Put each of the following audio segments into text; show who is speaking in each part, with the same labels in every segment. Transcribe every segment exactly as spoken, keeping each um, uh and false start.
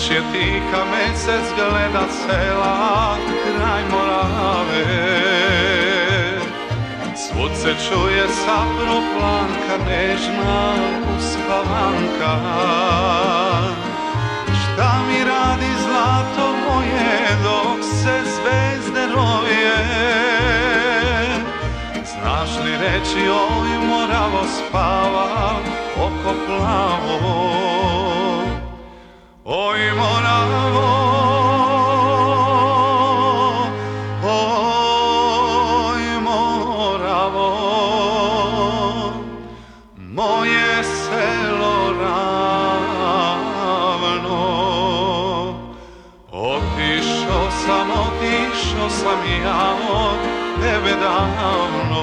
Speaker 1: je tiha, mesec gleda sela kraj Morave. Svud se čuje saproplanka, nežna uspavanka. Šta mi radi zlato moje dok se zvezde roje? Znaš li reći oj Moravo, spava oko plavo? Oj Moravo, oj Moravo, moje selo ravno. Otišao sam, otišao sam ja od tebe davno.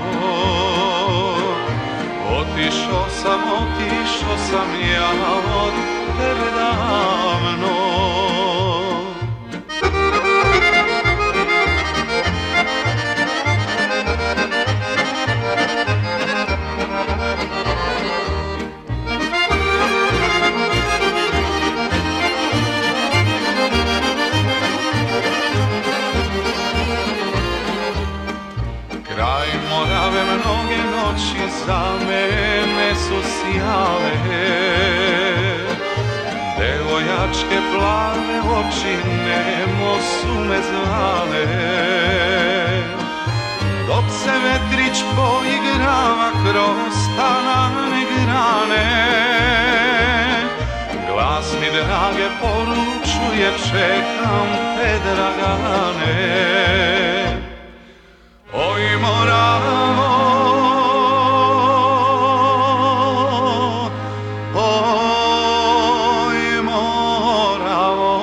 Speaker 1: Otišao sam, otišao sam ja od tebe davno. Kraj Morave mnoge noći za mene su sjale. Devojačke plave oči nemo su me zvale. Dok se vetrić poigrava kroz tanane grane, glas mi drage poručuje, čekam te Dragane. Oj Moravo, oj Moravo,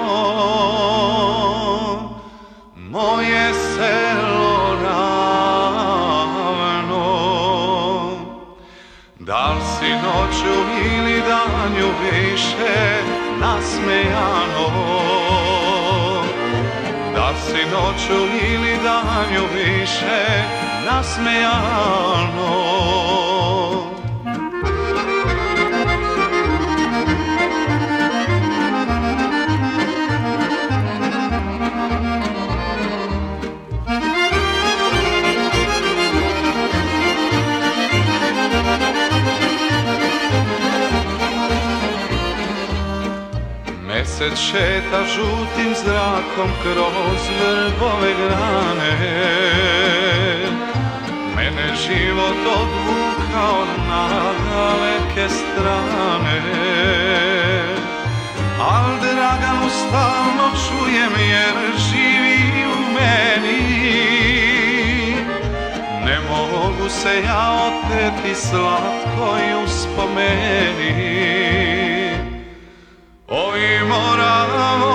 Speaker 1: moje selo ravno. Da li si noću ili danju više nasmejano? Da si noću ili danju više nasmejano? Mesec šeta žutim zrakom kroz vrbove grane. Mene život odvukao na daleke strane. Al Draganu stalno čujem jer živi u meni. Ne mogu se ja oteti slatkoj uspomeni. Oj Moravo,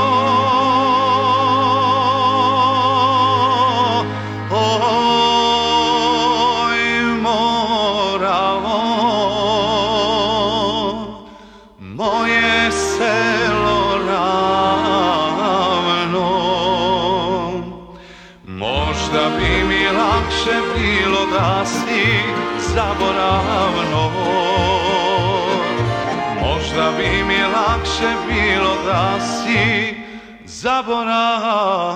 Speaker 1: oj Moravo, moje selo ravno. Možda bi mi lakše bilo da si zaboravno. Možda bi mi lakše bilo da si zaboravno.